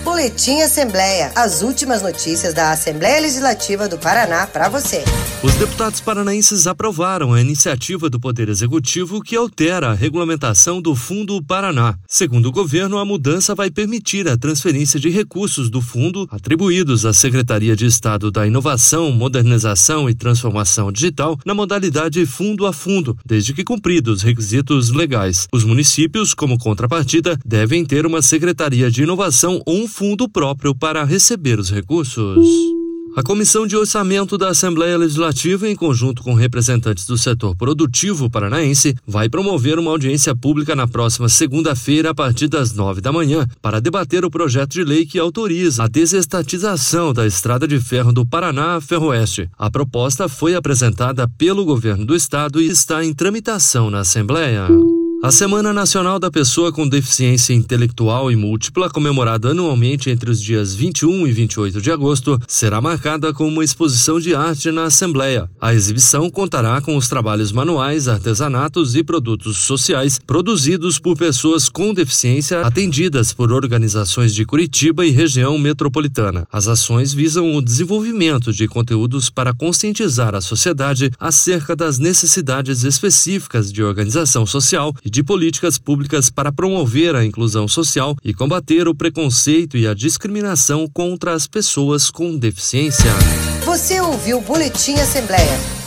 Boletim Assembleia. As últimas notícias da Assembleia Legislativa do Paraná para você. Os deputados paranaenses aprovaram a iniciativa do Poder Executivo que altera a regulamentação do Fundo Paraná. Segundo o governo, a mudança vai permitir a transferência de recursos do fundo atribuídos à Secretaria de Estado da Inovação, Modernização e Transformação Digital na modalidade fundo a fundo, desde que cumpridos os requisitos legais. Os municípios, como contrapartida, devem ter uma Secretaria de Inovação ou um fundo próprio para receber os recursos. A Comissão de Orçamento da Assembleia Legislativa, em conjunto com representantes do setor produtivo paranaense, vai promover uma audiência pública na próxima segunda-feira, a partir das 9 da manhã, para debater o projeto de lei que autoriza a desestatização da Estrada de Ferro do Paraná a Ferroeste. A proposta foi apresentada pelo governo do estado e está em tramitação na Assembleia. A Semana Nacional da Pessoa com Deficiência Intelectual e Múltipla, comemorada anualmente entre os dias 21 e 28 de agosto, será marcada com uma exposição de arte na Assembleia. A exibição contará com os trabalhos manuais, artesanatos e produtos sociais produzidos por pessoas com deficiência atendidas por organizações de Curitiba e região metropolitana. As ações visam o desenvolvimento de conteúdos para conscientizar a sociedade acerca das necessidades específicas de organização social e de políticas públicas para promover a inclusão social e combater o preconceito e a discriminação contra as pessoas com deficiência. Você ouviu o Boletim Assembleia.